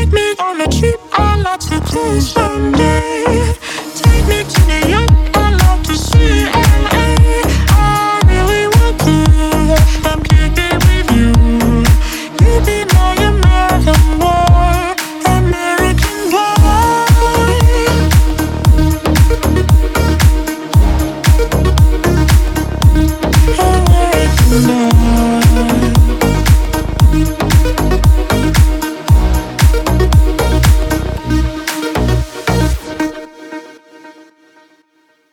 Take me on a trip I'd like to do someday. Take me to New York.